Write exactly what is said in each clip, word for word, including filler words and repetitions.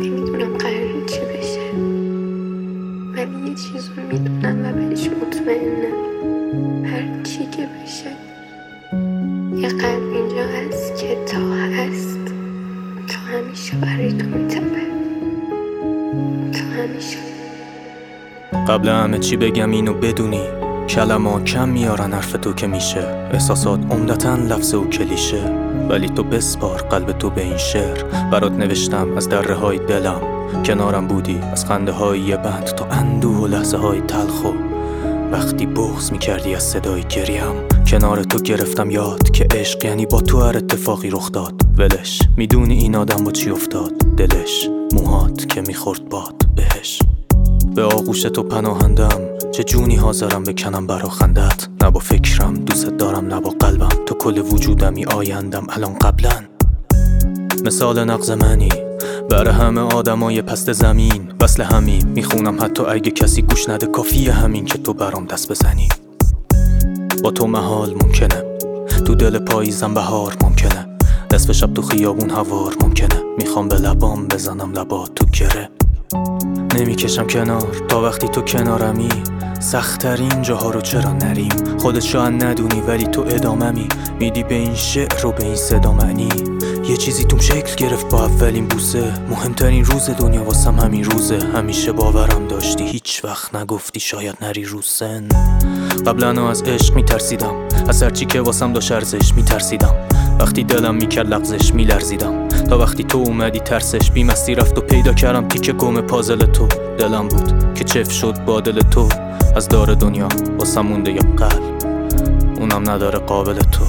نمیدونم قراره چی بشه، ولی یه چیز رو میدونم و بهش مطمئنم. هر چی که بشه یه قلب اینجا هست که تا هست، تا همیشه برای تو میتپه، تا همیشه. قبل همه چی بگم اینو بدونی، کلمات کم میارن حرف تو که میشه، احساسات عمدتاً لفظ و کلیشه، ولی تو بسپار قلب تو به این شعر. برات نوشتم از دره های دلم، کنارم بودی از خنده های یه بند، تو اندوه و لحظه های تلخو وقتی بغض میکردی از صدای گریم. کنار تو گرفتم یاد که عشق یعنی با تو هر اتفاقی رخ داد. ولش میدونی این آدم با چی افتاد، دلش موهات که میخورد باد بهش. به آغوش تو پناهندم، چه جونی حاضرم بکنم برا خندت. نه با فکرم دوست دارم نه با قلبم، تو کل وجودمی آیندم الان قبلا. مثال نقض منی برای همه آدمای پست زمین، وصل همین میخونم حتی اگه کسی گوش نده، کافیه همین که تو برام دست بزنی. با تو محال ممکنه، تو دل پاییزم بهار ممکنه، نصف شب تو خیابون هوار ممکنه، میخوام به لبام بزنم لبات تو گره. نمیکشم کنار تا وقتی تو کنارمی، سخت‌ترین جاها رو چرا نریم. خودت شاید ندونی ولی تو اداممی، میدی به این شعر و به این صدا معنی. یه چیزی توم شکل گرفت با اولین بوسه، مهمترین روز دنیا واسم همین روزه. همیشه باورم داشتی هیچ وقت نگفتی شاید نری رو سن. قبلا از عشق میترسیدم، از هرچی که واسم داشت ارزش میترسیدم، وقتی دلم میکرد لغزش میلرزیدم، تا وقتی تو اومدی ترسش بیمستی رفت و پیدا کردم تیکه گم پازل تو. دلم بود که چف شد با دل تو، از دار دنیا واسم مونده یه قلب، اونم نداره قابل تو.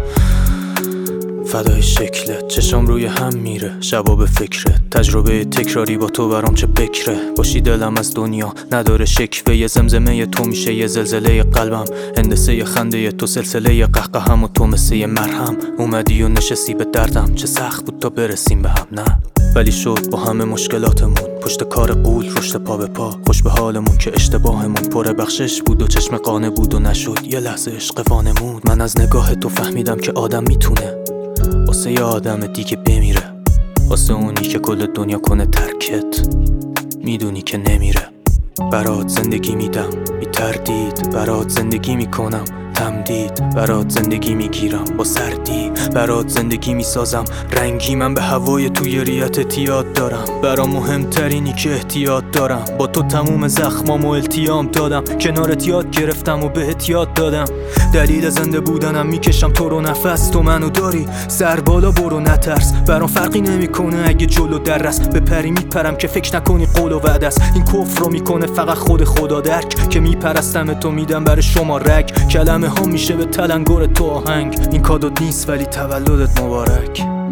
فدای شکلت چشم روی هم میره، شبا به فکره، تجربه تکراری با تو برام چه بکره. باشی دلم از دنیا نداره شکوه، یه زمزمه تو میشه یه زلزله قلبم، هندسه ی خنده تو سلسله قهقهم و تو مثل یه مرهم. اومدی و نشستی به دردم، چه سخت بود تا برسیم به هم، نه ولی شد با همه مشکلاتمون، پشت کار قول رشد پا به پا. خوش به حالمون که اشتباهمون پر بخشش بود و چشم قانه بود و نشد یه لحظه عشق وانمود. من از نگاه تو فهمیدم که آدم میتونه واسه یه آدم دیگه بمیره، واسه اونی که کل دنیا کنه ترکت، میدونی که نمیره. برات زندگی میدم بی تردید، برات زندگی میکنم تمدید، برات زندگی میگیرم با سردی، برات زندگی میسازم رنگی. من به هوای توی ریت اعتیاد دارم، برام مهمترینی که احتیاط دارم. با تو تموم زخمامو التیام دادم، کنارت یاد گرفتم و به احتیاط دادم. دلیل زنده بودنم میکشم تو رو نفس، تو منو داری سر بالا برو نترس. برام فرقی نمیکنه اگه جلو درس، به پری میپرم که فکر نکنی قول و وعده است. این کفر رو میکنه فقط خود خدا درک، که میپرستم تو میدم برای شما رگ. کلمه ها میشه به تلنگر تو آهنگ، این کادوت نیست ولی تولدت مبارک.